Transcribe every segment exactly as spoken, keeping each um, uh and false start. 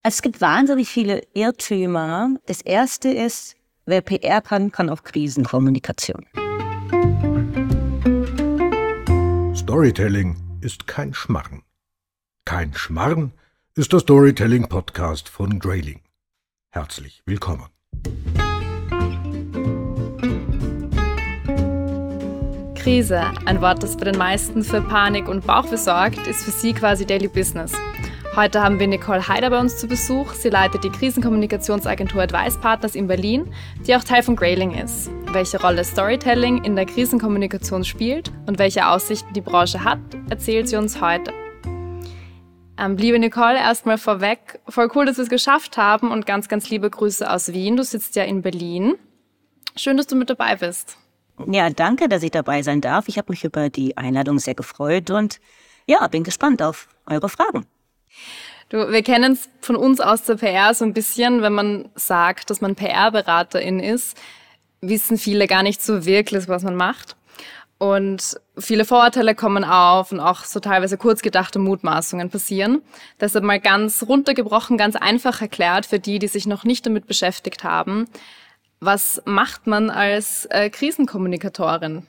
Also es gibt wahnsinnig viele Irrtümer. Das erste ist, wer P R kann, kann auch Krisenkommunikation. Storytelling ist kein Schmarren. Kein Schmarren ist der Storytelling-Podcast von Grayling. Herzlich willkommen. Krise, ein Wort, das bei den meisten für Panik und Bauchweh sorgt, ist für sie quasi Daily Business. Heute haben wir Nicole Haider bei uns zu Besuch. Sie leitet die Krisenkommunikationsagentur Advice Partners in Berlin, die auch Teil von Grayling ist. Welche Rolle Storytelling in der Krisenkommunikation spielt und welche Aussichten die Branche hat, erzählt sie uns heute. Ähm, liebe Nicole, erstmal vorweg, voll cool, dass wir es geschafft haben und ganz, ganz liebe Grüße aus Wien. Du sitzt ja in Berlin. Schön, dass du mit dabei bist. Ja, danke, dass ich dabei sein darf. Ich habe mich über die Einladung sehr gefreut und ja, bin gespannt auf eure Fragen. Du, wir kennen es von uns aus der P R so ein bisschen, wenn man sagt, dass man P R-Beraterin ist, wissen viele gar nicht so wirklich, was man macht. Und viele Vorurteile kommen auf und auch so teilweise kurz gedachte Mutmaßungen passieren. Deshalb mal ganz runtergebrochen, ganz einfach erklärt für die, die sich noch nicht damit beschäftigt haben. Was macht man als äh, Krisenkommunikatorin?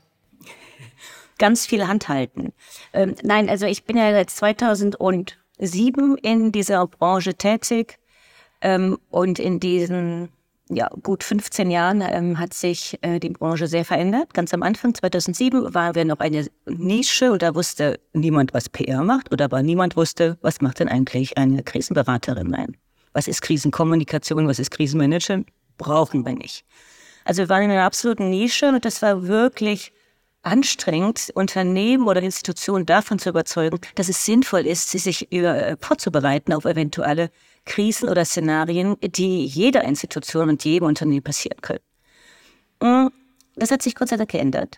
Ganz viel Handhalten. Ähm, nein, also ich bin ja seit zweitausendsieben in dieser Branche tätig ähm, und in diesen ja, gut fünfzehn Jahren ähm, hat sich äh, die Branche sehr verändert. Ganz am Anfang, zweitausendsieben, waren wir noch eine Nische und da wusste niemand, was P R macht oder aber niemand wusste, was macht denn eigentlich eine Krisenberaterin sein. Was ist Krisenkommunikation, was ist Krisenmanagement? Brauchen wir nicht. Also wir waren in einer absoluten Nische und das war wirklich anstrengend, Unternehmen oder Institutionen davon zu überzeugen, dass es sinnvoll ist, sich über, vorzubereiten auf eventuelle Krisen oder Szenarien, die jeder Institution und jedem Unternehmen passieren können. Das hat sich Gott sei Dank geändert.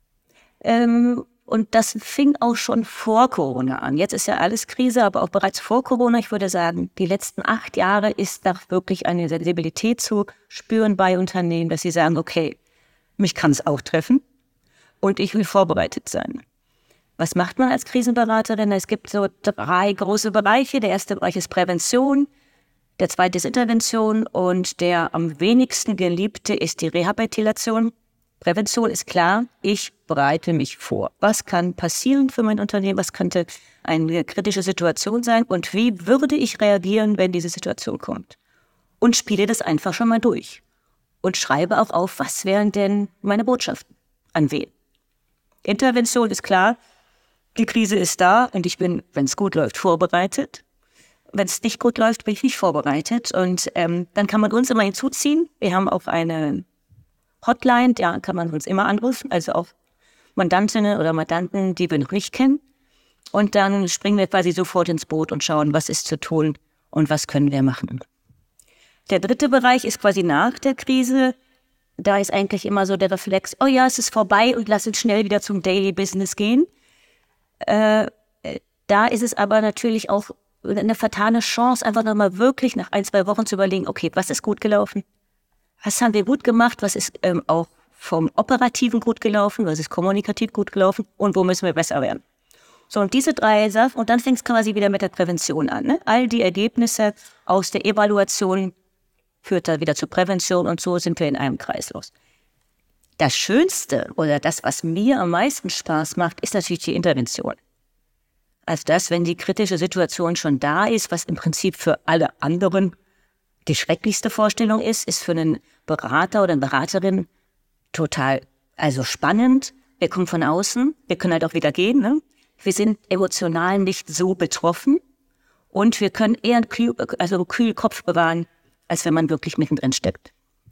Ähm, und das fing auch schon vor Corona an. Jetzt ist ja alles Krise, aber auch bereits vor Corona, ich würde sagen, die letzten acht Jahre ist da wirklich eine Sensibilität zu spüren bei Unternehmen, dass sie sagen, okay, mich kann es auch treffen. Und ich will vorbereitet sein. Was macht man als Krisenberaterin? Es gibt so drei große Bereiche. Der erste Bereich ist Prävention, der zweite ist Intervention und der am wenigsten geliebte ist die Rehabilitation. Prävention ist klar, ich bereite mich vor. Was kann passieren für mein Unternehmen? Was könnte eine kritische Situation sein? Und wie würde ich reagieren, wenn diese Situation kommt? Und spiele das einfach schon mal durch. Und schreibe auch auf, was wären denn meine Botschaften? An wen? Intervention ist klar, die Krise ist da und ich bin, wenn es gut läuft, vorbereitet. Wenn es nicht gut läuft, bin ich nicht vorbereitet. Und ähm, dann kann man uns immer hinzuziehen. Wir haben auch eine Hotline, da kann man uns immer anrufen, also auch Mandantinnen oder Mandanten, die wir noch nicht kennen. Und dann springen wir quasi sofort ins Boot und schauen, was ist zu tun und was können wir machen. Der dritte Bereich ist quasi nach der Krise. Da ist eigentlich immer so der Reflex, oh ja, es ist vorbei und lass uns schnell wieder zum Daily Business gehen. Äh, da ist es aber natürlich auch eine vertane Chance, einfach nochmal wirklich nach ein, zwei Wochen zu überlegen, okay, was ist gut gelaufen? Was haben wir gut gemacht? Was ist ähm, auch vom Operativen gut gelaufen? Was ist kommunikativ gut gelaufen? Und wo müssen wir besser werden? So, und diese drei Sachen, und dann fängt es quasi wieder mit der Prävention an. Ne? All die Ergebnisse aus der Evaluation führt da wieder zur Prävention und so sind wir in einem Kreislauf. Das Schönste oder das, was mir am meisten Spaß macht, ist natürlich die Intervention. Also das, wenn die kritische Situation schon da ist, was im Prinzip für alle anderen die schrecklichste Vorstellung ist, ist für einen Berater oder eine Beraterin total also spannend. Wir kommen von außen, wir können halt auch wieder gehen. Ne? Wir sind emotional nicht so betroffen und wir können eher einen kühl, also einen kühlen Kopf bewahren, als wenn man wirklich mittendrin steckt.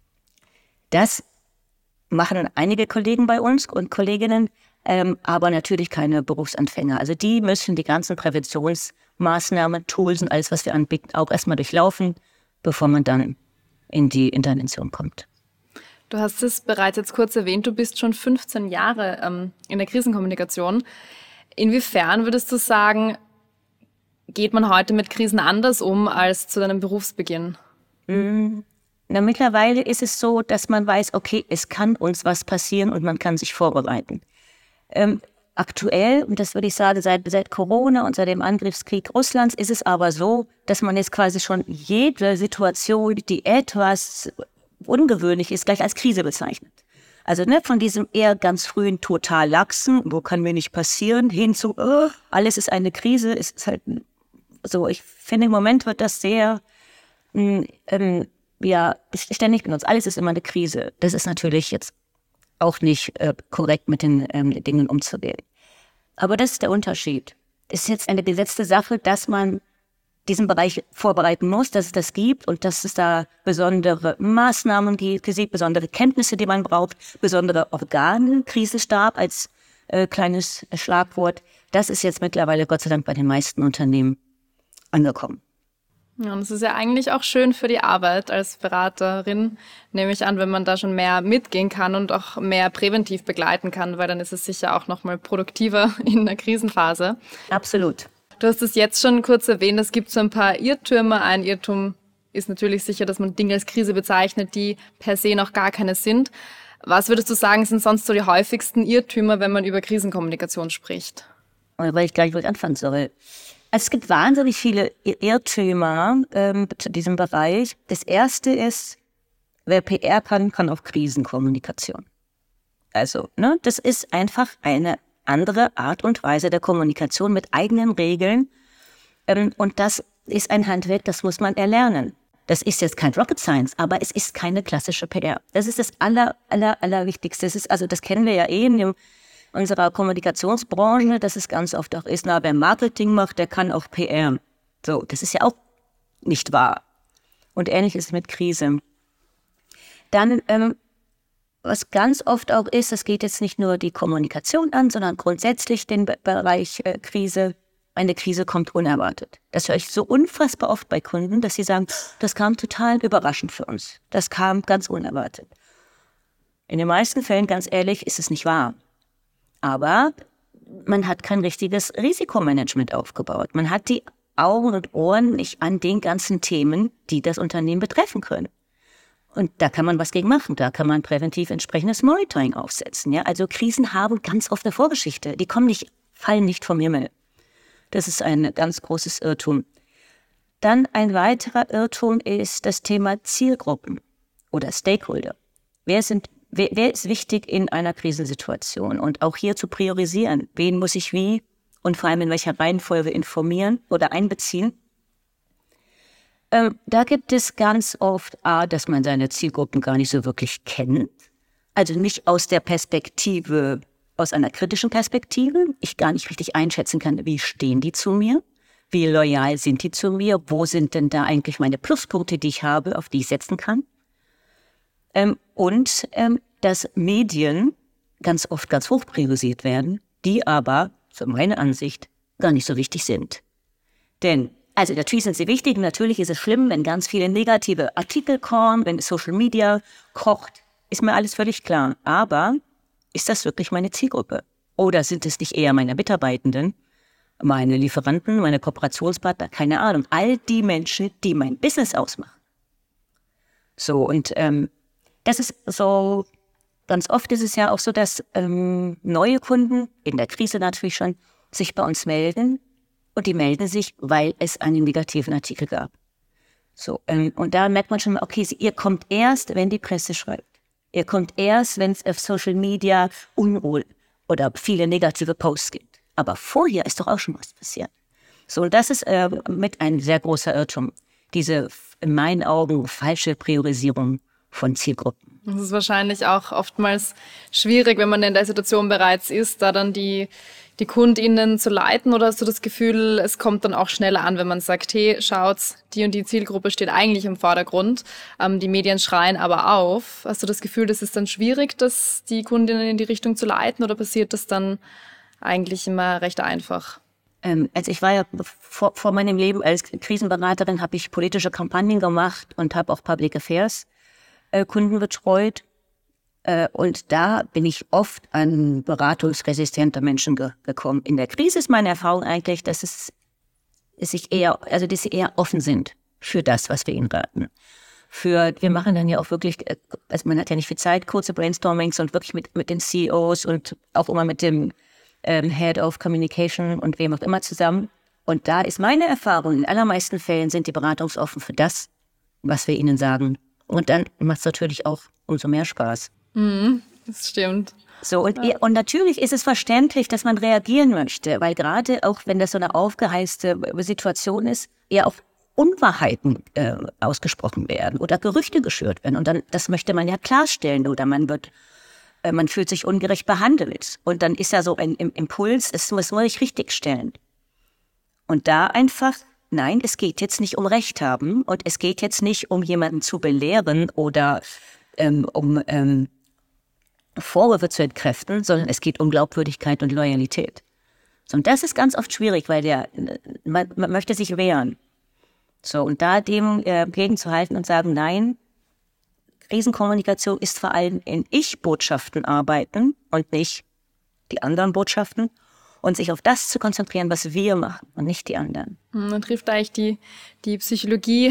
Das machen einige Kollegen bei uns und Kolleginnen, ähm, aber natürlich keine Berufsanfänger. Also die müssen die ganzen Präventionsmaßnahmen, Tools und alles, was wir anbieten, auch erstmal durchlaufen, bevor man dann in die Intervention kommt. Du hast es bereits jetzt kurz erwähnt, du bist schon fünfzehn Jahre ähm, in der Krisenkommunikation. Inwiefern würdest du sagen, geht man heute mit Krisen anders um als zu deinem Berufsbeginn? Mm, na, mittlerweile ist es so, dass man weiß, okay, es kann uns was passieren und man kann sich vorbereiten. Ähm, aktuell, und das würde ich sagen, seit, seit Corona und seit dem Angriffskrieg Russlands ist es aber so, dass man jetzt quasi schon jede Situation, die etwas ungewöhnlich ist, gleich als Krise bezeichnet. Also ne, von diesem eher ganz frühen total laxen, wo kann mir nicht passieren, hin zu, oh, alles ist eine Krise, es ist halt so, ich finde im Moment wird das sehr, ähm, ja, ständig benutzt. Alles ist immer eine Krise. Das ist natürlich jetzt auch nicht äh, korrekt mit den ähm, Dingen umzugehen. Aber das ist der Unterschied. Es ist jetzt eine gesetzte Sache, dass man diesen Bereich vorbereiten muss, dass es das gibt und dass es da besondere Maßnahmen gibt, besondere Kenntnisse, die man braucht, besondere Organe, Krisenstab als äh, kleines Schlagwort. Das ist jetzt mittlerweile Gott sei Dank bei den meisten Unternehmen angekommen. Ja, und es ist ja eigentlich auch schön für die Arbeit als Beraterin, nehme ich an, wenn man da schon mehr mitgehen kann und auch mehr präventiv begleiten kann, weil dann ist es sicher auch nochmal produktiver in der Krisenphase. Absolut. Du hast es jetzt schon kurz erwähnt, es gibt so ein paar Irrtümer. Ein Irrtum ist natürlich sicher, dass man Dinge als Krise bezeichnet, die per se noch gar keine sind. Was würdest du sagen, sind sonst so die häufigsten Irrtümer, wenn man über Krisenkommunikation spricht? Weil ich gar nicht, wo ich anfangen soll. Es gibt wahnsinnig viele Irrtümer ähm, zu diesem Bereich. Das erste ist, wer P R kann, kann auch Krisenkommunikation. Also, ne, das ist einfach eine andere Art und Weise der Kommunikation mit eigenen Regeln. Ähm, und das ist ein Handwerk, das muss man erlernen. Das ist jetzt kein Rocket Science, aber es ist keine klassische P R. Das ist das aller, aller, allerwichtigste. Das ist, also das kennen wir ja eh in dem unserer Kommunikationsbranche, dass es ganz oft auch ist, na, wer Marketing macht, der kann auch P R. So, das ist ja auch nicht wahr. Und ähnlich ist es mit Krise. Dann, ähm, was ganz oft auch ist, das geht jetzt nicht nur die Kommunikation an, sondern grundsätzlich den Be- Bereich äh, Krise. Eine Krise kommt unerwartet. Das höre ich so unfassbar oft bei Kunden, dass sie sagen, das kam total überraschend für uns. Das kam ganz unerwartet. In den meisten Fällen, ganz ehrlich, ist es nicht wahr. Aber man hat kein richtiges Risikomanagement aufgebaut. Man hat die Augen und Ohren nicht an den ganzen Themen, die das Unternehmen betreffen können. Und da kann man was gegen machen. Da kann man präventiv entsprechendes Monitoring aufsetzen. Ja? Also Krisen haben ganz oft eine Vorgeschichte. Die kommen nicht, fallen nicht vom Himmel. Das ist ein ganz großes Irrtum. Dann ein weiterer Irrtum ist das Thema Zielgruppen oder Stakeholder. Wer sind Wer, wer ist wichtig in einer Krisensituation? Und auch hier zu priorisieren. Wen muss ich wie und vor allem in welcher Reihenfolge informieren oder einbeziehen? Ähm, da gibt es ganz oft, A, dass man seine Zielgruppen gar nicht so wirklich kennt. Also nicht aus der Perspektive, aus einer kritischen Perspektive. Ich gar nicht richtig einschätzen kann, wie stehen die zu mir? Wie loyal sind die zu mir? Wo sind denn da eigentlich meine Pluspunkte, die ich habe, auf die ich setzen kann? Ähm, und ähm, dass Medien ganz oft ganz hoch priorisiert werden, die aber, für meine Ansicht, gar nicht so wichtig sind. Denn, also natürlich sind sie wichtig, natürlich ist es schlimm, wenn ganz viele negative Artikel kommen, wenn Social Media kocht, ist mir alles völlig klar. Aber ist das wirklich meine Zielgruppe? Oder sind es nicht eher meine Mitarbeitenden, meine Lieferanten, meine Kooperationspartner, keine Ahnung, all die Menschen, die mein Business ausmachen? So, und ähm, das ist so, ganz oft ist es ja auch so, dass ähm, neue Kunden, in der Krise natürlich schon, sich bei uns melden. Und die melden sich, weil es einen negativen Artikel gab. So, ähm, und da merkt man schon, okay, ihr kommt erst, wenn die Presse schreibt. Ihr kommt erst, wenn es auf Social Media Unruhe oder viele negative Posts gibt. Aber vorher ist doch auch schon was passiert. So, und das ist äh, mit ein sehr großer Irrtum. Diese, in meinen Augen, falsche Priorisierung von Zielgruppen. Das ist wahrscheinlich auch oftmals schwierig, wenn man in der Situation bereits ist, da dann die, die KundInnen zu leiten, oder hast du das Gefühl, es kommt dann auch schneller an, wenn man sagt, hey, schaut's, die und die Zielgruppe steht eigentlich im Vordergrund, ähm, die Medien schreien aber auf. Hast du das Gefühl, das ist dann schwierig, dass die KundInnen in die Richtung zu leiten, oder passiert das dann eigentlich immer recht einfach? Ähm, also ich war ja vor, vor meinem Leben als Krisenberaterin, habe ich politische Kampagnen gemacht und habe auch Public Affairs Kunden betreut, äh, und da bin ich oft an beratungsresistente Menschen ge- gekommen. In der Krise ist meine Erfahrung eigentlich, dass es, es sich eher, also dass sie eher offen sind für das, was wir ihnen raten. Für, wir machen dann ja auch wirklich, also man hat ja nicht viel Zeit, kurze Brainstormings und wirklich mit mit den C E Os und auch immer mit dem ähm, Head of Communication und wem auch immer zusammen. Und da ist meine Erfahrung, in allermeisten Fällen sind die beratungsoffen für das, was wir ihnen sagen. Und dann macht es natürlich auch umso mehr Spaß. Mhm, das stimmt. So, und, ja. und natürlich ist es verständlich, dass man reagieren möchte, weil gerade auch, wenn das so eine aufgeheizte Situation ist, ja auch Unwahrheiten äh, ausgesprochen werden oder Gerüchte geschürt werden. Und dann, das möchte man ja klarstellen oder man wird, äh, man fühlt sich ungerecht behandelt. Und dann ist ja so ein Impuls, es muss man sich richtigstellen. Und da einfach, nein, es geht jetzt nicht um Recht haben und es geht jetzt nicht um jemanden zu belehren oder ähm, um ähm, Vorwürfe zu entkräften, sondern es geht um Glaubwürdigkeit und Loyalität. So, und das ist ganz oft schwierig, weil der, man, man möchte sich wehren. So, und da dem äh, gegenzuhalten und sagen, nein, Krisenkommunikation ist vor allem in Ich-Botschaften arbeiten und nicht die anderen Botschaften und sich auf das zu konzentrieren, was wir machen und nicht die anderen. Man trifft eigentlich die, die Psychologie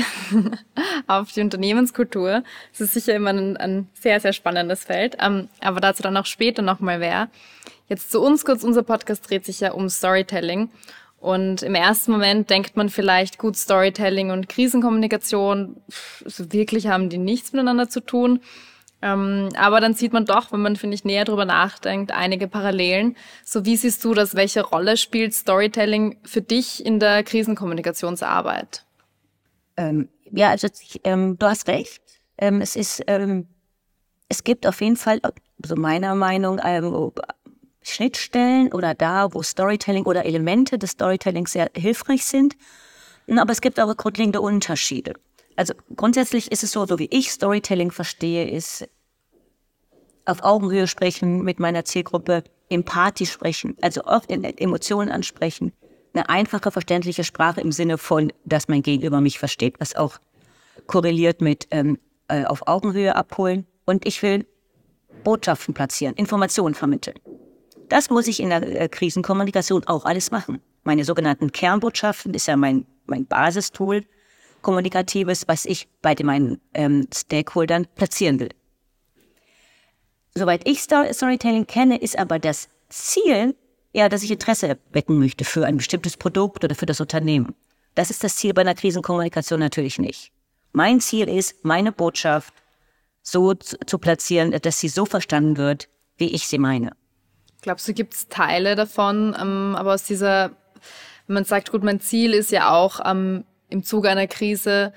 auf die Unternehmenskultur. Das ist sicher immer ein, ein sehr, sehr spannendes Feld, ähm, aber dazu dann auch später nochmal mehr. Jetzt zu uns kurz, unser Podcast dreht sich ja um Storytelling. Und im ersten Moment denkt man vielleicht, gut, Storytelling und Krisenkommunikation, so wirklich haben die nichts miteinander zu tun. Ähm, aber dann sieht man doch, wenn man, finde ich, näher drüber nachdenkt, einige Parallelen. So, wie siehst du das? Welche Rolle spielt Storytelling für dich in der Krisenkommunikationsarbeit? Ähm, ja, also ähm, du hast recht. Ähm, es ist, ähm, es gibt auf jeden Fall, so meiner Meinung, ähm, Schnittstellen oder da, wo Storytelling oder Elemente des Storytellings sehr hilfreich sind. Aber es gibt auch grundlegende Unterschiede. Also grundsätzlich ist es so, so wie ich Storytelling verstehe, ist auf Augenhöhe sprechen mit meiner Zielgruppe, empathisch sprechen, also oft Emotionen ansprechen, eine einfache, verständliche Sprache im Sinne von, dass mein Gegenüber mich versteht, was auch korreliert mit ähm, äh, auf Augenhöhe abholen. Und ich will Botschaften platzieren, Informationen vermitteln. Das muss ich in der äh, Krisenkommunikation auch alles machen. Meine sogenannten Kernbotschaften ist ja mein, mein Basistool, kommunikatives, was ich bei den, meinen ähm, Stakeholdern platzieren will. Soweit ich Story- Storytelling kenne, ist aber das Ziel, ja, dass ich Interesse wecken möchte für ein bestimmtes Produkt oder für das Unternehmen. Das ist das Ziel bei einer Krisenkommunikation natürlich nicht. Mein Ziel ist, meine Botschaft so zu, zu platzieren, dass sie so verstanden wird, wie ich sie meine. Glaubst du, gibt es Teile davon, ähm, aber aus dieser, wenn man sagt, gut, mein Ziel ist ja auch ähm, im Zuge einer Krise,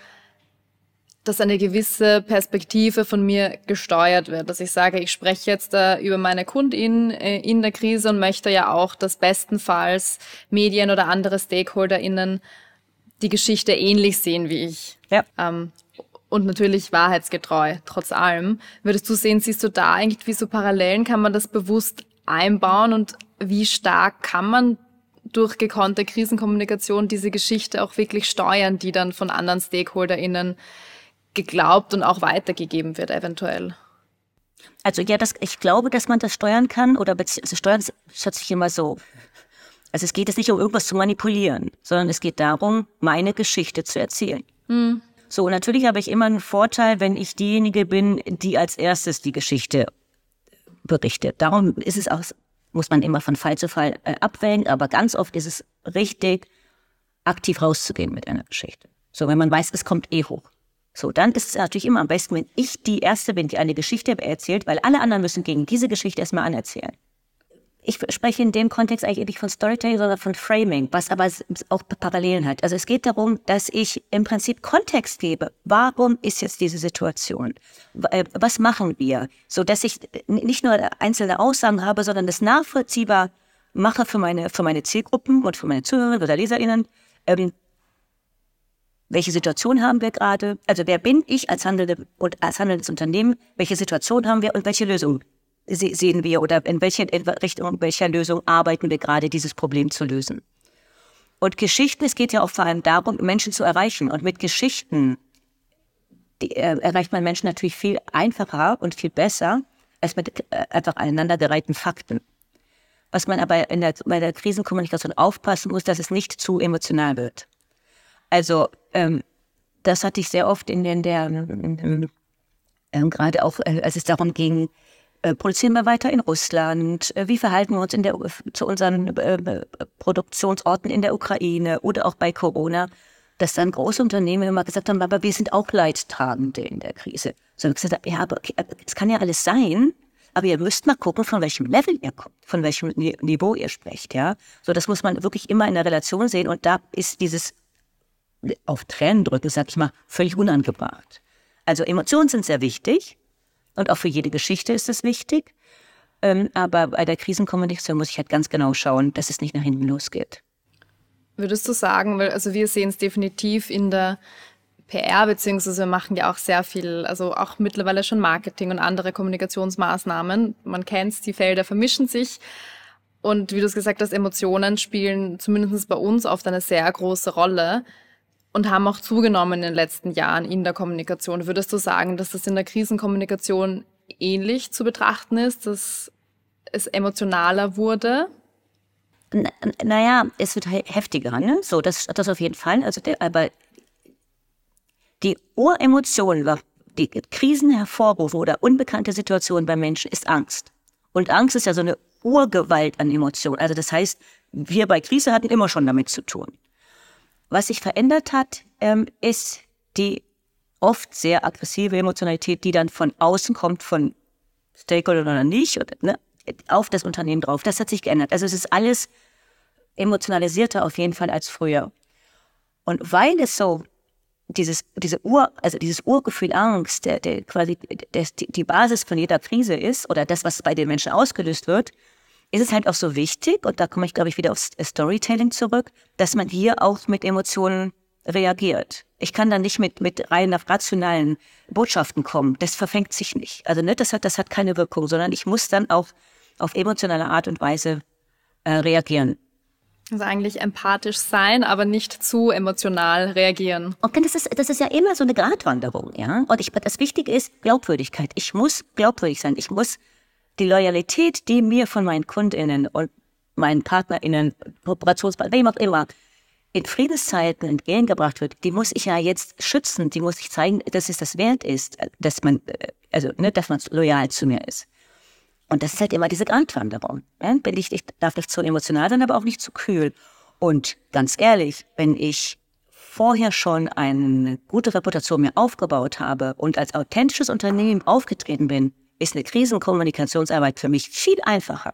dass eine gewisse Perspektive von mir gesteuert wird, dass ich sage, ich spreche jetzt äh, über meine KundInnen äh, in der Krise und möchte ja auch, dass bestenfalls Medien oder andere StakeholderInnen die Geschichte ähnlich sehen wie ich. Ja. Ähm, und natürlich wahrheitsgetreu, trotz allem. Würdest du sehen, siehst du da irgendwie so Parallelen? Kann man das bewusst einbauen und wie stark kann man durch gekonnte Krisenkommunikation diese Geschichte auch wirklich steuern, die dann von anderen StakeholderInnen geglaubt und auch weitergegeben wird eventuell? Also ja, das, ich glaube, dass man das steuern kann oder bezieh- also steuern, das hört sich immer so. Also es geht jetzt nicht um irgendwas zu manipulieren, sondern es geht darum, meine Geschichte zu erzählen. Mhm. So, und natürlich habe ich immer einen Vorteil, wenn ich diejenige bin, die als erstes die Geschichte berichtet. Darum ist es auch, muss man immer von Fall zu Fall äh, abwägen, aber ganz oft ist es richtig, aktiv rauszugehen mit einer Geschichte. So, wenn man weiß, es kommt eh hoch. So, dann ist es natürlich immer am besten, wenn ich die Erste bin, die eine Geschichte erzählt, weil alle anderen müssen gegen diese Geschichte erstmal anerzählen. Ich spreche in dem Kontext eigentlich nicht von Storytelling, sondern von Framing, was aber auch Parallelen hat. Also es geht darum, dass ich im Prinzip Kontext gebe. Warum ist jetzt diese Situation? Was machen wir? So dass ich nicht nur einzelne Aussagen habe, sondern das nachvollziehbar mache für meine, für meine Zielgruppen und für meine Zuhörerinnen oder LeserInnen. Ähm, welche Situation haben wir gerade? Also wer bin ich als handelnde und als handelndes Unternehmen? Welche Situation haben wir und welche Lösung sehen wir oder in welche in Richtung welcher Lösung arbeiten wir gerade, dieses Problem zu lösen? Und Geschichten, es geht ja auch vor allem darum, Menschen zu erreichen. Und mit Geschichten die, äh, erreicht man Menschen natürlich viel einfacher und viel besser als mit äh, einfach aneinandergereihten Fakten. Was man aber in der, bei der Krisenkommunikation aufpassen muss, dass es nicht zu emotional wird. Also ähm, das hatte ich sehr oft in, den, der, in, in, ähm, gerade auch, äh, als es darum ging, Äh, produzieren wir weiter in Russland? Äh, wie verhalten wir uns in der, zu unseren äh, Produktionsorten in der Ukraine oder auch bei Corona? Dass dann große Unternehmen immer gesagt haben, aber wir sind auch Leidtragende in der Krise. So haben wir gesagt, ja, aber okay, es kann ja alles sein, aber ihr müsst mal gucken, von welchem Level ihr kommt, von welchem Niveau ihr sprecht, ja. So, das muss man wirklich immer in der Relation sehen und da ist dieses auf Tränen drücken, sag ich mal, völlig unangebracht. Also Emotionen sind sehr wichtig. Und auch für jede Geschichte ist es wichtig. Ähm, aber bei der Krisenkommunikation muss ich halt ganz genau schauen, dass es nicht nach hinten losgeht. Würdest du sagen, weil also wir sehen es definitiv in der P R, beziehungsweise wir machen ja auch sehr viel, also auch mittlerweile schon Marketing und andere Kommunikationsmaßnahmen. Man kennt es, die Felder vermischen sich. Und wie du es gesagt hast, Emotionen spielen zumindest bei uns oft eine sehr große Rolle und haben auch zugenommen in den letzten Jahren in der Kommunikation. Würdest du sagen, dass das in der Krisenkommunikation ähnlich zu betrachten ist, dass es emotionaler wurde? N- naja, es wird heftiger, ne? So, das, das auf jeden Fall. Also der, aber die Uremotion, die Krisen hervorrufen oder unbekannte Situationen bei Menschen, ist Angst. Und Angst ist ja so eine Urgewalt an Emotionen. Also das heißt, wir bei Krise hatten immer schon damit zu tun. Was sich verändert hat, ähm, ist die oft sehr aggressive Emotionalität, die dann von außen kommt, von Stakeholdern oder nicht, oder, ne, auf das Unternehmen drauf. Das hat sich geändert. Also es ist alles emotionalisierter auf jeden Fall als früher. Und weil es so dieses, diese Ur, also dieses Urgefühl Angst, der, der quasi der, die Basis von jeder Krise ist, oder das, was bei den Menschen ausgelöst wird, ist es halt auch so wichtig, und da komme ich, glaube ich, wieder aufs Storytelling zurück, dass man hier auch mit Emotionen reagiert. Ich kann dann nicht mit, mit rein auf rationalen Botschaften kommen. Das verfängt sich nicht. Also ne, das hat, das hat keine Wirkung, sondern ich muss dann auch auf emotionale Art und Weise äh, reagieren. Also eigentlich empathisch sein, aber nicht zu emotional reagieren. Okay, das ist, das ist ja immer so eine Gratwanderung, ja. Und ich, das Wichtige ist Glaubwürdigkeit. Ich muss glaubwürdig sein. Ich muss die Loyalität, die mir von meinen KundInnen und meinen PartnerInnen, Kooperationspartnern, wem auch immer, in Friedenszeiten entgegengebracht wird, die muss ich ja jetzt schützen. Die muss ich zeigen, dass es das wert ist, dass man, also, ne, dass man loyal zu mir ist. Und das ist halt immer diese Gratwanderung. Ja? Bin ich, ich darf nicht zu emotional sein, aber auch nicht zu kühl. Und ganz ehrlich, wenn ich vorher schon eine gute Reputation mir aufgebaut habe und als authentisches Unternehmen aufgetreten bin, ist eine Krisenkommunikationsarbeit für mich viel einfacher.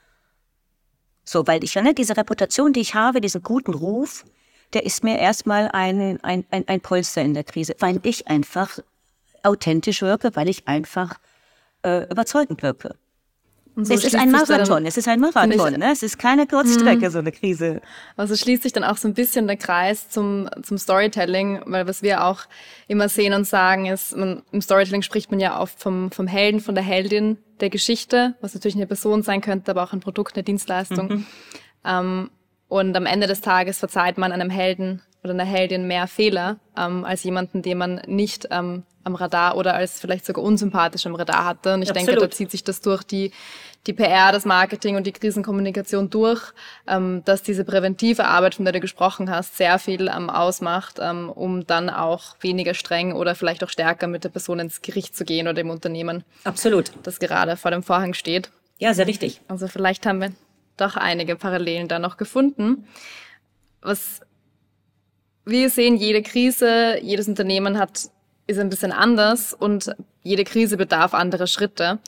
So, weil ich ja nicht diese Reputation, die ich habe, diesen guten Ruf, der ist mir erstmal ein, ein, ein, ein Polster in der Krise, weil ich einfach authentisch wirke, weil ich einfach äh, überzeugend wirke. So es ist ein Marathon, dann, es ist ein Marathon, ne? Es ist keine Kurzstrecke, so eine Krise. Also schließt sich dann auch so ein bisschen der Kreis zum, zum Storytelling, weil was wir auch immer sehen und sagen ist, man, im Storytelling spricht man ja oft vom, vom Helden, von der Heldin der Geschichte, was natürlich eine Person sein könnte, aber auch ein Produkt, eine Dienstleistung. Mhm. Ähm, und am Ende des Tages verzeiht man einem Helden oder einer Heldin mehr Fehler ähm, als jemanden, den man nicht ähm, am Radar oder als vielleicht sogar unsympathisch am Radar hatte. Und ich Absolut. denke, da zieht sich das durch die, die P R, das Marketing und die Krisenkommunikation durch, ähm, dass diese präventive Arbeit, von der du gesprochen hast, sehr viel ähm, ausmacht, ähm, um dann auch weniger streng oder vielleicht auch stärker mit der Person ins Gericht zu gehen oder im Unternehmen. Absolut. Das gerade vor dem Vorhang steht. Ja, sehr richtig. Also vielleicht haben wir doch einige Parallelen da noch gefunden. Was wir sehen, jede Krise, jedes Unternehmen hat ist ein bisschen anders und jede Krise bedarf anderer Schritte.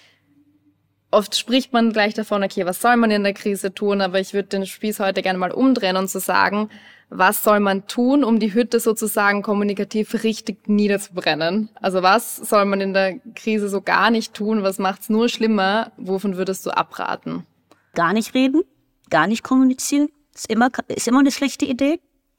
Oft spricht man gleich davon, okay, was soll man in der Krise tun? Aber ich würde den Spieß heute gerne mal umdrehen und zu so sagen, was soll man tun, um die Hütte sozusagen kommunikativ richtig niederzubrennen? Also was soll man in der Krise so gar nicht tun? Was macht's nur schlimmer? Wovon würdest du abraten? Gar nicht reden, gar nicht kommunizieren. Ist immer, ist immer eine schlechte Idee.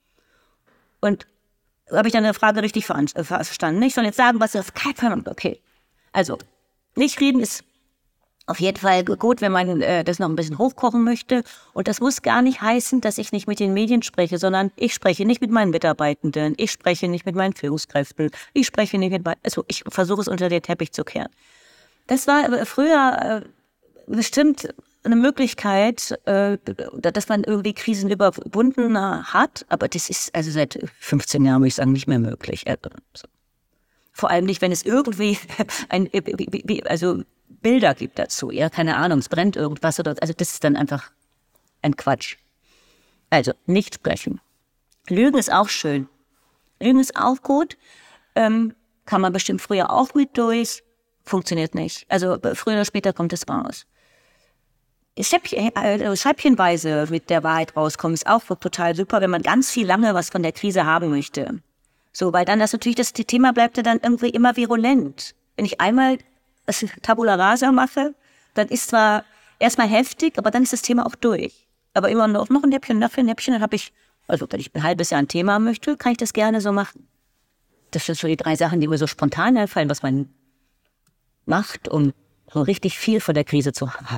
Und habe ich dann eine Frage richtig verstanden? Ich soll jetzt sagen, was auf keinen Fall. Okay. Also, nicht reden ist auf jeden Fall gut, wenn man äh, das noch ein bisschen hochkochen möchte. Und das muss gar nicht heißen, dass ich nicht mit den Medien spreche, sondern ich spreche nicht mit meinen Mitarbeitenden, ich spreche nicht mit meinen Führungskräften, ich spreche nicht mit meinen, also ich versuche es unter den Teppich zu kehren. Das war früher äh, bestimmt eine Möglichkeit, äh, dass man irgendwie Krisen überwunden hat, aber das ist also seit fünfzehn Jahren, würde ich sagen, nicht mehr möglich. Also, so. Vor allem nicht, wenn es irgendwie ein, also Bilder gibt dazu. Ja, keine Ahnung, es brennt irgendwas oder, also das ist dann einfach ein Quatsch. Also, nicht sprechen. Lügen ist auch schön. Lügen ist auch gut. Ähm, kann man bestimmt früher auch mit durch. Funktioniert nicht. Also, früher oder später kommt es raus. Schäppchen, äh, scheibchenweise mit der Wahrheit rauskommen, ist auch total super, wenn man ganz viel lange was von der Krise haben möchte. So, weil dann das natürlich, das Thema bleibt ja dann irgendwie immer virulent. Wenn ich einmal das Tabula Rasa mache, dann ist zwar erstmal heftig, aber dann ist das Thema auch durch. Aber immer noch, noch ein Näppchen, noch ein Näppchen, dann habe ich, also wenn ich ein halbes Jahr ein Thema möchte, kann ich das gerne so machen. Das sind so die drei Sachen, die mir so spontan einfallen, was man macht, um so richtig viel von der Krise zu haben.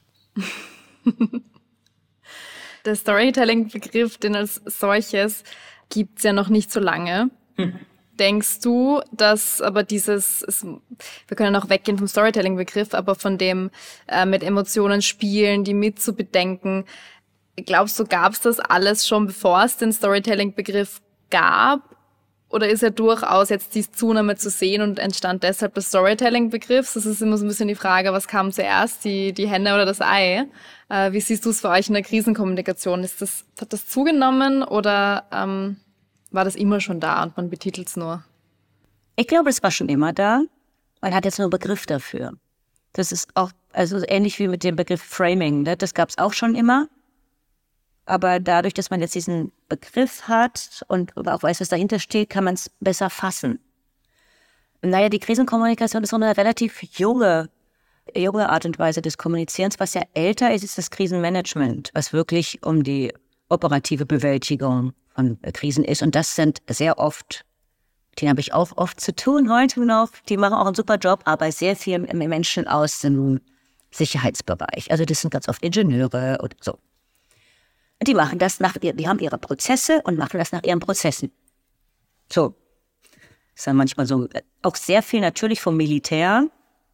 Der Storytelling-Begriff, den als solches, gibt es ja noch nicht so lange. Hm. Denkst du, dass aber dieses, es, wir können auch weggehen vom Storytelling-Begriff, aber von dem äh, mit Emotionen spielen, die mitzubedenken, glaubst du, gab es das alles schon, bevor es den Storytelling-Begriff gab? Oder ist ja durchaus jetzt die Zunahme zu sehen und entstand deshalb der Storytelling-Begriff? Das ist immer so ein bisschen die Frage, was kam zuerst, die, die Henne oder das Ei? Äh, wie siehst du es für euch in der Krisenkommunikation? Ist das, hat das zugenommen oder ähm, war das immer schon da und man betitelt es nur? Ich glaube, es war schon immer da. Man hat jetzt nur einen Begriff dafür. Das ist auch also ähnlich wie mit dem Begriff Framing. Ne? Das gab es auch schon immer. Aber dadurch, dass man jetzt diesen Begriff hat und auch weiß, was dahinter steht, kann man es besser fassen. Naja, die Krisenkommunikation ist so eine relativ junge, junge Art und Weise des Kommunizierens. Was ja älter ist, ist das Krisenmanagement, was wirklich um die operative Bewältigung von Krisen ist. Und das sind sehr oft, die habe ich auch oft zu tun heute noch. Die machen auch einen super Job, aber sehr viel Menschen aus dem Sicherheitsbereich. Also das sind ganz oft Ingenieure oder so. Die machen das nach, die haben ihre Prozesse und machen das nach ihren Prozessen. So. Das ist dann manchmal so, auch sehr viel natürlich vom Militär.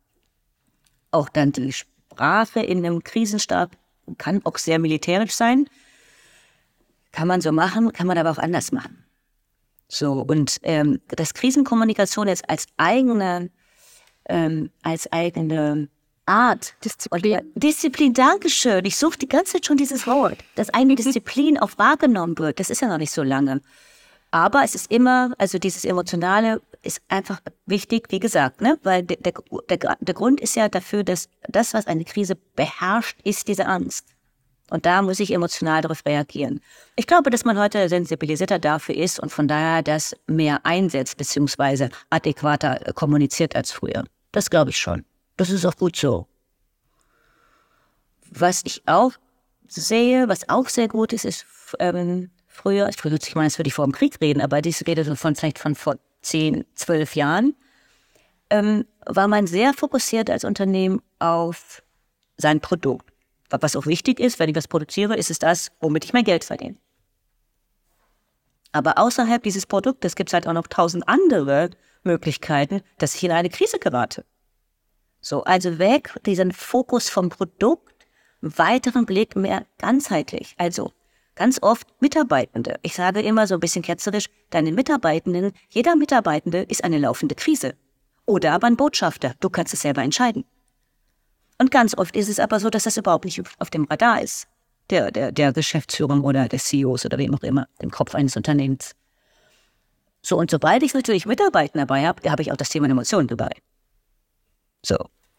Auch dann die Sprache in einem Krisenstab kann auch sehr militärisch sein. Kann man so machen, kann man aber auch anders machen. So, und ähm, das Krisenkommunikation jetzt als eigene, ähm, als eigene Art. Disziplin. Disziplin, Dankeschön. Ich suche die ganze Zeit schon dieses Wort. Dass eine Disziplin auch wahrgenommen wird, das ist ja noch nicht so lange. Aber es ist immer, also dieses Emotionale ist einfach wichtig, wie gesagt, ne? Weil der, der, der, der Grund ist ja dafür, dass das, was eine Krise beherrscht, ist diese Angst. Und da muss ich emotional darauf reagieren. Ich glaube, dass man heute sensibilisierter dafür ist und von daher das mehr einsetzt, beziehungsweise adäquater kommuniziert als früher. Das glaube ich schon. Das ist auch gut so. Was ich auch sehe, was auch sehr gut ist, ist ähm, früher, ich würde nicht meinen, als würde ich vor dem Krieg reden, aber dies redet so von vielleicht von vor zehn, zwölf Jahren, ähm, war man sehr fokussiert als Unternehmen auf sein Produkt. Was auch wichtig ist, wenn ich was produziere, ist es das, womit ich mein Geld verdiene. Aber außerhalb dieses Produktes gibt es halt auch noch tausend andere Möglichkeiten, dass ich in eine Krise gerate. So, also weg, diesen Fokus vom Produkt, weiteren Blick mehr ganzheitlich. Also ganz oft Mitarbeitende. Ich sage immer so ein bisschen ketzerisch, deine Mitarbeitenden, jeder Mitarbeitende ist eine laufende Krise. Oder aber ein Botschafter, du kannst es selber entscheiden. Und ganz oft ist es aber so, dass das überhaupt nicht auf dem Radar ist. Der, der, der Geschäftsführung oder des C E Os oder wem auch immer, dem Kopf eines Unternehmens. So, und sobald ich natürlich Mitarbeitende dabei habe, habe ich auch das Thema Emotionen dabei. So.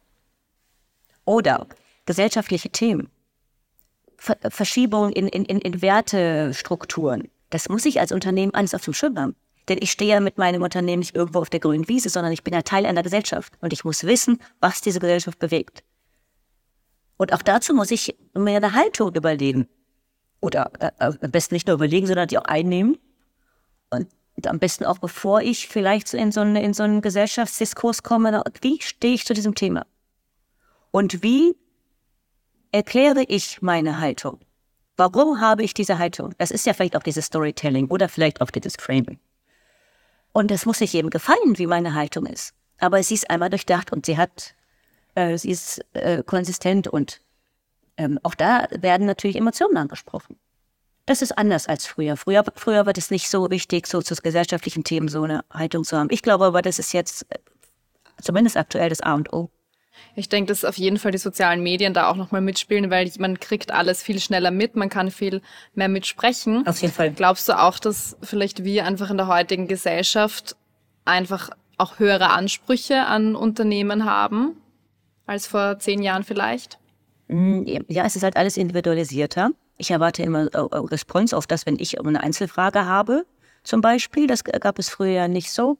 Oder gesellschaftliche Themen. Ver- Verschiebung in, in, in Wertestrukturen. Das muss ich als Unternehmen alles auf dem Schirm haben. Denn ich stehe ja mit meinem Unternehmen nicht irgendwo auf der grünen Wiese, sondern ich bin ja Teil einer Gesellschaft. Und ich muss wissen, was diese Gesellschaft bewegt. Und auch dazu muss ich mir eine Haltung überlegen. Oder äh, am besten nicht nur überlegen, sondern die auch einnehmen. Und am besten auch, bevor ich vielleicht in so einen, in so einen Gesellschaftsdiskurs komme, wie stehe ich zu diesem Thema? Und wie erkläre ich meine Haltung? Warum habe ich diese Haltung? Das ist ja vielleicht auch dieses Storytelling oder vielleicht auch dieses Framing. Und das muss nicht jedem gefallen, wie meine Haltung ist. Aber sie ist einmal durchdacht und sie hat, äh, sie ist äh, konsistent und ähm, auch da werden natürlich Emotionen angesprochen. Das ist anders als früher. Früher, früher war das nicht so wichtig, so zu gesellschaftlichen Themen so eine Haltung zu haben. Ich glaube aber, das ist jetzt, zumindest aktuell, das A und O. Ich denke, dass auf jeden Fall die sozialen Medien da auch nochmal mitspielen, weil man kriegt alles viel schneller mit, man kann viel mehr mitsprechen. Auf jeden Fall. Glaubst du auch, dass vielleicht wir einfach in der heutigen Gesellschaft einfach auch höhere Ansprüche an Unternehmen haben als vor zehn Jahren vielleicht? Ja, es ist halt alles individualisierter. Ich erwarte immer Response auf das, wenn ich eine Einzelfrage habe, zum Beispiel. Das gab es früher ja nicht so.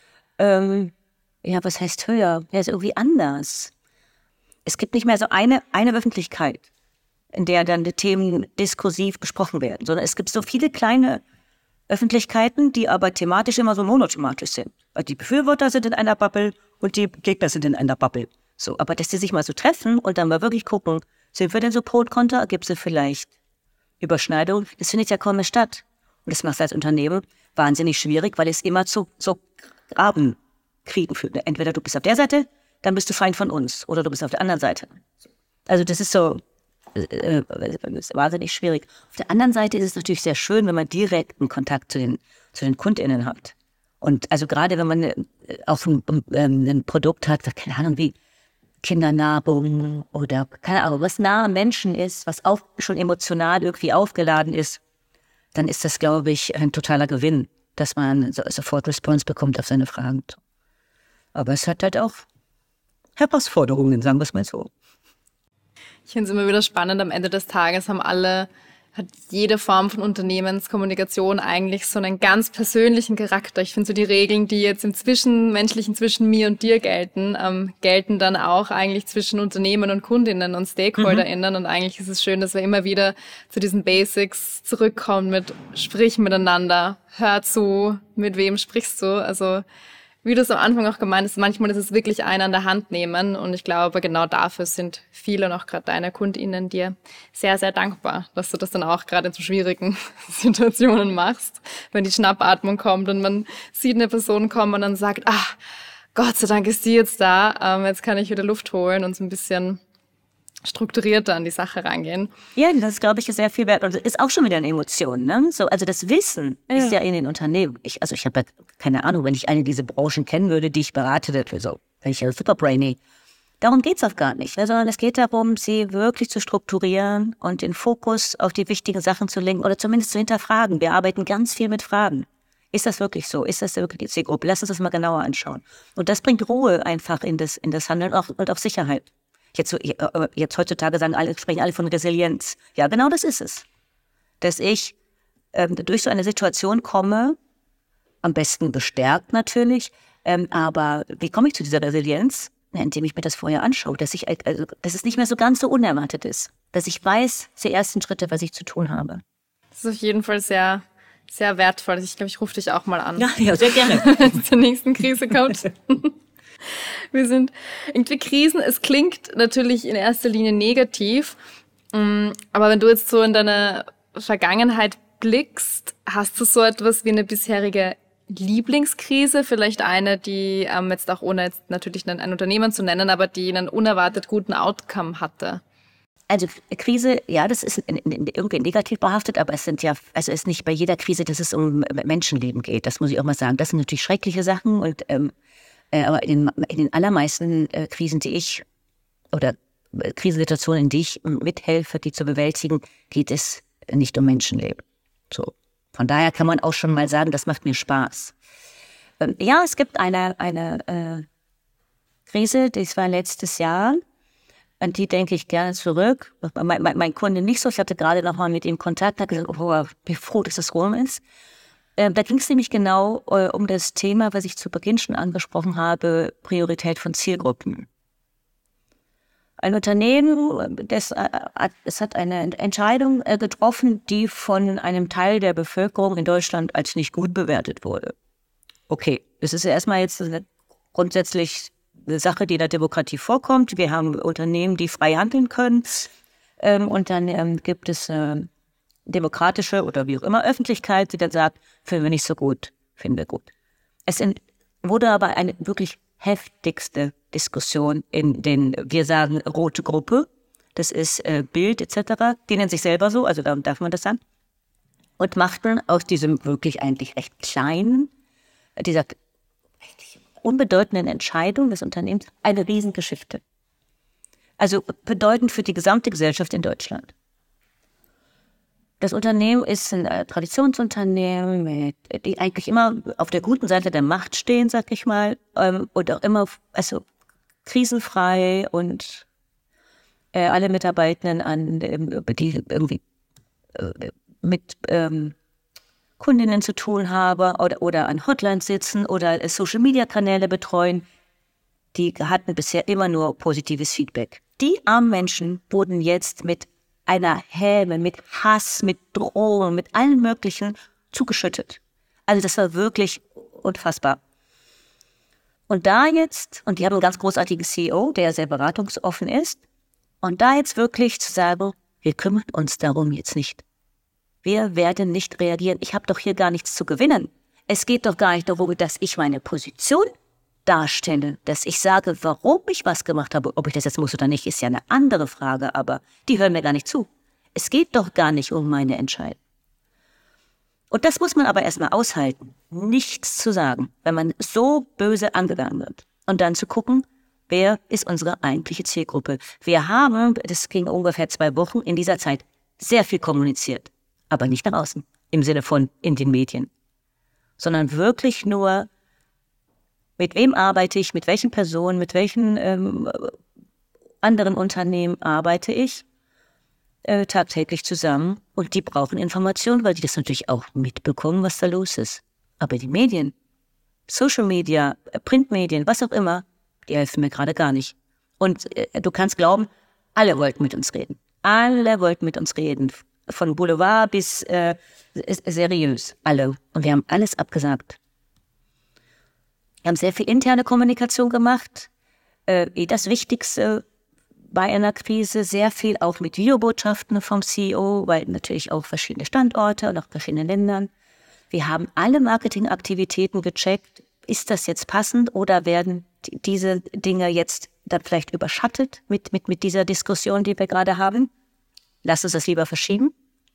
Ähm, ja, was heißt höher? Ja, ist irgendwie anders. Es gibt nicht mehr so eine, eine Öffentlichkeit, in der dann die Themen diskursiv besprochen werden, sondern es gibt so viele kleine Öffentlichkeiten, die aber thematisch immer so monothematisch sind. Weil die Befürworter sind in einer Bubble und die Gegner sind in einer Bubble. So, aber dass die sich mal so treffen und dann mal wirklich gucken, sind wir denn so pro und contra? Gibt es vielleicht Überschneidungen? Das findet ja kaum mehr statt. Und das macht es als Unternehmen wahnsinnig schwierig, weil es immer zu so Grabenkriegen führt. Entweder du bist auf der Seite, dann bist du Feind von uns. Oder du bist auf der anderen Seite. Also das ist so äh, das ist wahnsinnig schwierig. Auf der anderen Seite ist es natürlich sehr schön, wenn man direkten Kontakt zu den, zu den KundInnen hat. Und also gerade wenn man auch ein, ein Produkt hat, keine Ahnung, wie Kindernahrung oder keine Ahnung, was nah am Menschen ist, was auch schon emotional irgendwie aufgeladen ist, dann ist das, glaube ich, ein totaler Gewinn, dass man so, sofort Response bekommt auf seine Fragen. Aber es hat halt auch Herausforderungen, sagen wir es mal so. Ich finde es immer wieder spannend, am Ende des Tages haben alle, hat jede Form von Unternehmenskommunikation eigentlich so einen ganz persönlichen Charakter. Ich finde so die Regeln, die jetzt im Zwischenmenschlichen zwischen mir und dir gelten, ähm, gelten dann auch eigentlich zwischen Unternehmen und Kundinnen und StakeholderInnen. Mhm. Und eigentlich ist es schön, dass wir immer wieder zu diesen Basics zurückkommen mit sprich miteinander, hör zu, mit wem sprichst du. Also wie du es am Anfang auch gemeint hast, manchmal ist es wirklich einer an der Hand nehmen und ich glaube, genau dafür sind viele und auch gerade deine KundInnen dir sehr, sehr dankbar, dass du das dann auch gerade in so schwierigen Situationen machst, wenn die Schnappatmung kommt und man sieht eine Person kommen und dann sagt, ach, Gott sei Dank ist die jetzt da, ähm, jetzt kann ich wieder Luft holen und so ein bisschen strukturierter an die Sache rangehen. Ja, das glaube ich ist sehr viel wert und ist auch schon wieder eine Emotion, ne? So, also das Wissen ja. ist ja in den Unternehmen. Ich, also ich habe ja keine Ahnung, wenn ich eine dieser Branchen kennen würde, die ich berate, dafür so, wäre ich ja super brainy. Darum geht's auch gar nicht, sondern es geht darum, sie wirklich zu strukturieren und den Fokus auf die wichtigen Sachen zu lenken oder zumindest zu hinterfragen. Wir arbeiten ganz viel mit Fragen. Ist das wirklich so? Ist das wirklich die Zielgruppe? Lass uns das mal genauer anschauen. Und das bringt Ruhe einfach in das, in das Handeln auch, und auch Sicherheit. Jetzt, jetzt heutzutage sagen alle, sprechen alle von Resilienz. Ja, genau das ist es. Dass ich ähm, durch so eine Situation komme, am besten bestärkt natürlich, ähm, aber wie komme ich zu dieser Resilienz? Na, indem ich mir das vorher anschaue, dass ich, also, dass es nicht mehr so ganz so unerwartet ist. Dass ich weiß, die ersten Schritte, was ich zu tun habe. Das ist auf jeden Fall sehr, sehr wertvoll. Ich glaube, ich rufe dich auch mal an. Ja, ja, sehr gerne. Wenn es zur nächsten Krise kommt. Wir sind irgendwie Krisen, es klingt natürlich in erster Linie negativ, aber wenn du jetzt so in deine Vergangenheit blickst, hast du so etwas wie eine bisherige Lieblingskrise, vielleicht eine, die ähm, jetzt auch ohne jetzt natürlich ein, ein Unternehmen zu nennen, aber die einen unerwartet guten Outcome hatte? Also Krise, ja, das ist in, in, irgendwie negativ behaftet, aber es sind ja, also es ist nicht bei jeder Krise, dass es um Menschenleben geht, das muss ich auch mal sagen. Das sind natürlich schreckliche Sachen und ähm, aber in den, in den allermeisten äh, Krisen, die ich, oder äh, Krisensituationen, in die ich mithelfe, die zu bewältigen, geht es nicht um Menschenleben. So. Von daher kann man auch schon mal sagen, das macht mir Spaß. Ähm, ja, es gibt eine, eine äh, Krise, das war letztes Jahr, an die denke ich gerne zurück. Mein, mein, mein Kunde nicht so, ich hatte gerade noch mal mit ihm Kontakt, hat gesagt, oh, ich bin froh, dass das rum ist. Da ging es nämlich genau äh, um das Thema, was ich zu Beginn schon angesprochen habe, Priorität von Zielgruppen. Ein Unternehmen, das, äh, es hat eine Entscheidung äh, getroffen, die von einem Teil der Bevölkerung in Deutschland als nicht gut bewertet wurde. Okay, das ist ja erstmal jetzt eine, grundsätzlich eine Sache, die in der Demokratie vorkommt. Wir haben Unternehmen, die frei handeln können. Ähm, und dann ähm, gibt es äh, demokratische oder wie auch immer Öffentlichkeit, die dann sagt, finden wir nicht so gut, finden wir gut. Es in, wurde aber eine wirklich heftigste Diskussion in den, wir sagen, rote Gruppe, das ist äh, Bild et cetera, die nennen sich selber so, also darum darf man das sagen, und machten aus diesem wirklich eigentlich recht kleinen, dieser unbedeutenden Entscheidung des Unternehmens eine Riesengeschichte. Also bedeutend für die gesamte Gesellschaft in Deutschland. Das Unternehmen ist ein äh, Traditionsunternehmen, mit, die eigentlich immer auf der guten Seite der Macht stehen, sag ich mal, ähm, und auch immer also krisenfrei und äh, alle Mitarbeitenden, an, ähm, die irgendwie äh, mit ähm, Kundinnen zu tun haben oder, oder an Hotlines sitzen oder äh, Social-Media-Kanäle betreuen, die hatten bisher immer nur positives Feedback. Die armen Menschen wurden jetzt mit einer Häme, mit Hass, mit Drohung, mit allen möglichen zugeschüttet. Also das war wirklich unfassbar. Und da jetzt, und die haben einen ganz großartigen C E O, der sehr beratungsoffen ist, und da jetzt wirklich zu sagen, wir kümmern uns darum jetzt nicht. Wir werden nicht reagieren. Ich habe doch hier gar nichts zu gewinnen. Es geht doch gar nicht darum, dass ich meine Position darstelle, dass ich sage, warum ich was gemacht habe. Ob ich das jetzt muss oder nicht, ist ja eine andere Frage, aber die hören mir gar nicht zu. Es geht doch gar nicht um meine Entscheidung. Und das muss man aber erstmal aushalten, nichts zu sagen, wenn man so böse angegangen wird. Und dann zu gucken, wer ist unsere eigentliche Zielgruppe. Wir haben, das ging ungefähr zwei Wochen, in dieser Zeit sehr viel kommuniziert, aber nicht nach außen, im Sinne von in den Medien, sondern wirklich nur, mit wem arbeite ich, mit welchen Personen, mit welchen ähm, anderen Unternehmen arbeite ich äh, tagtäglich zusammen. Und die brauchen Informationen, weil die das natürlich auch mitbekommen, was da los ist. Aber die Medien, Social Media, Printmedien, was auch immer, die helfen mir gerade gar nicht. Und äh, du kannst glauben, alle wollten mit uns reden. Alle wollten mit uns reden. Von Boulevard bis äh, seriös. Alle. Und wir haben alles abgesagt. Wir haben sehr viel interne Kommunikation gemacht, äh, das Wichtigste bei einer Krise, sehr viel auch mit Videobotschaften vom C E O, weil natürlich auch verschiedene Standorte und auch verschiedene Ländern. Wir haben alle Marketingaktivitäten gecheckt, ist das jetzt passend oder werden die, diese Dinge jetzt dann vielleicht überschattet mit, mit, mit dieser Diskussion, die wir gerade haben? Lass uns das lieber verschieben.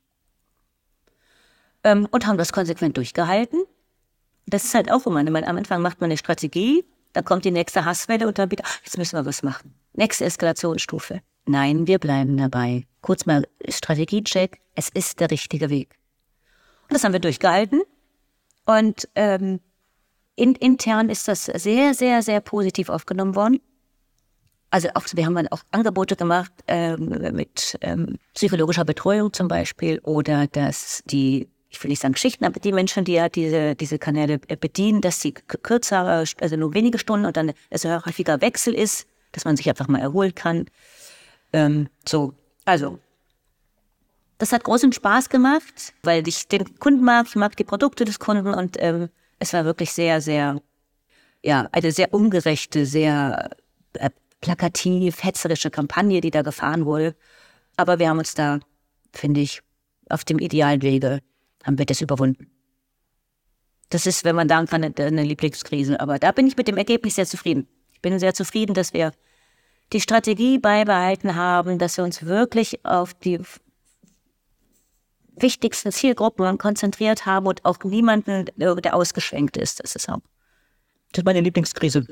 Ähm, und haben das konsequent durchgehalten. Das ist halt auch immer, am Anfang macht man eine Strategie, dann kommt die nächste Hasswelle und dann wieder, jetzt müssen wir was machen. Nächste Eskalationsstufe. Nein, wir bleiben dabei. Kurz mal Strategiecheck, es ist der richtige Weg. Und das haben wir durchgehalten. Und ähm, in, intern ist das sehr, sehr, sehr positiv aufgenommen worden. Also auch, wir haben dann auch Angebote gemacht ähm, mit ähm, psychologischer Betreuung zum Beispiel oder dass die ich will nicht sagen Geschichten, aber die Menschen, die ja diese, diese Kanäle bedienen, dass sie kürzer, also nur wenige Stunden und dann es ein häufiger Wechsel ist, dass man sich einfach mal erholen kann. Ähm, so, also, das hat großen Spaß gemacht, weil ich den Kunden mag, ich mag die Produkte des Kunden und ähm, es war wirklich sehr, sehr, ja, eine sehr ungerechte, sehr äh, plakativ, hetzerische Kampagne, die da gefahren wurde. Aber wir haben uns da, finde ich, auf dem idealen Wege haben wir das überwunden. Das ist, wenn man sagen kann, eine Lieblingskrise. Aber da bin ich mit dem Ergebnis sehr zufrieden. Ich bin sehr zufrieden, dass wir die Strategie beibehalten haben, dass wir uns wirklich auf die wichtigsten Zielgruppen konzentriert haben und auch niemanden, der ausgeschwenkt ist. Das ist auch das ist meine Lieblingskrise.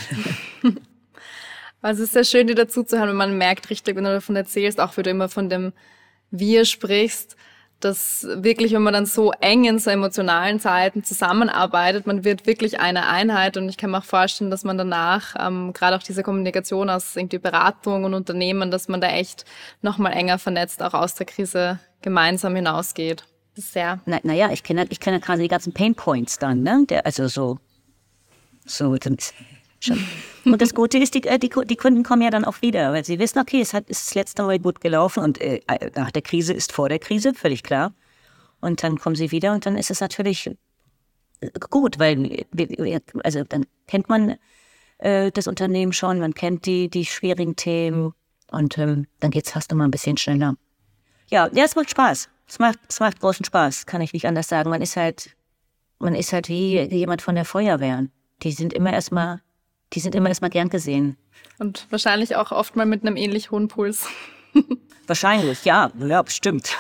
Also es ist sehr schön, dir dazu zu hören, wenn man merkt richtig, wenn du davon erzählst, auch wie du immer von dem Wir sprichst, dass wirklich, wenn man dann so eng in so emotionalen Zeiten zusammenarbeitet, man wird wirklich eine Einheit und ich kann mir auch vorstellen, dass man danach, ähm, gerade auch diese Kommunikation aus irgendwie Beratung und Unternehmen, dass man da echt nochmal enger vernetzt, auch aus der Krise gemeinsam hinausgeht. Das ist sehr... Na, naja, ich kenne ich kenne gerade die ganzen Pain Points dann, ne? Der, also so, so, schon. Und das Gute ist, die, die, die Kunden kommen ja dann auch wieder, weil sie wissen, okay, es hat, ist das letzte Mal gut gelaufen und äh, nach der Krise ist vor der Krise, völlig klar. Und dann kommen sie wieder und dann ist es natürlich gut, weil also dann kennt man äh, das Unternehmen schon, man kennt die, die schwierigen Themen und ähm, dann geht's fast immer ein bisschen schneller. Ja, ja, es macht Spaß. Es macht, es macht großen Spaß, kann ich nicht anders sagen. Man ist halt, man ist halt wie jemand von der Feuerwehr. Die sind immer erstmal Die sind immer erstmal gern gesehen. Und wahrscheinlich auch oft mal mit einem ähnlich hohen Puls. Wahrscheinlich, ja, ja, bestimmt.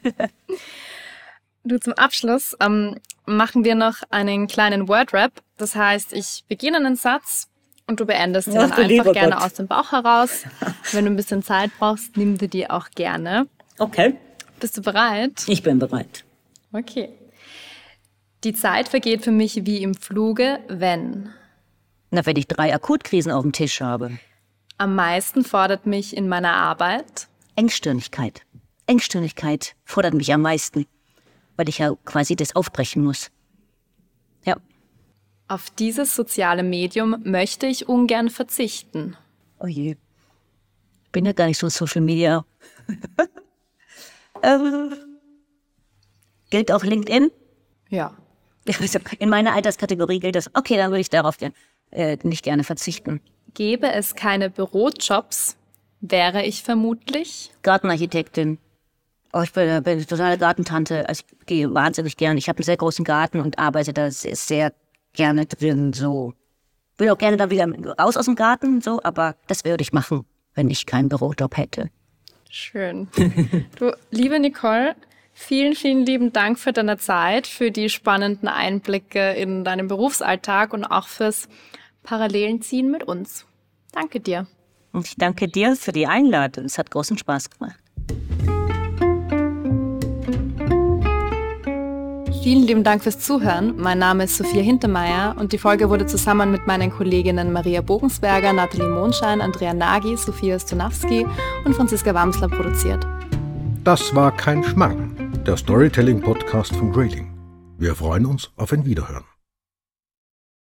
Du, zum Abschluss ähm, machen wir noch einen kleinen Word-Rap. Das heißt, ich beginne einen Satz Und du beendest sie Ach, dann du einfach lieber gerne Gott. aus dem Bauch heraus. Wenn du ein bisschen Zeit brauchst, nimm dir die auch gerne. Okay, Bist du bereit? ich bin bereit. Okay. Die Zeit vergeht für mich wie im Fluge, wenn Na, wenn ich drei Akutkrisen auf dem Tisch habe. am meisten fordert mich in meiner Arbeit, Engstirnigkeit. Engstirnigkeit fordert mich am meisten, weil ich ja quasi das aufbrechen muss. Ja, auf dieses soziale Medium möchte ich ungern verzichten. oh je. Ich bin ja gar nicht so Social Media. ähm, gilt auch LinkedIn? Ja. In meiner Alterskategorie gilt das. Okay, dann würde ich darauf äh, nicht gerne verzichten. Gäbe es keine Bürojobs, wäre ich vermutlich Gartenarchitektin. Oh, ich bin, äh, bin eine totale Gartentante. Also ich gehe wahnsinnig gern. Ich habe einen sehr großen Garten und arbeite da sehr, sehr gerne drin. So. Will auch gerne da wieder raus aus dem Garten, so, aber das würde ich machen, wenn ich keinen Bürojob hätte. schön. Du, liebe Nicole, vielen, vielen lieben Dank für deine Zeit, für die spannenden Einblicke in deinen Berufsalltag und auch fürs Parallelenziehen mit uns. Danke dir. Und ich danke dir für die Einladung. Es hat großen Spaß gemacht. Vielen lieben Dank fürs Zuhören. Mein Name ist Sophia Hintermeier und die Folge wurde zusammen mit meinen Kolleginnen Maria Bogensberger, Nathalie Mondschein, Andrea Nagy, Sophia Stonawski und Franziska Wamsler produziert. Das war kein Schmarrn, der Storytelling-Podcast von Grayling. Wir freuen uns auf ein Wiederhören.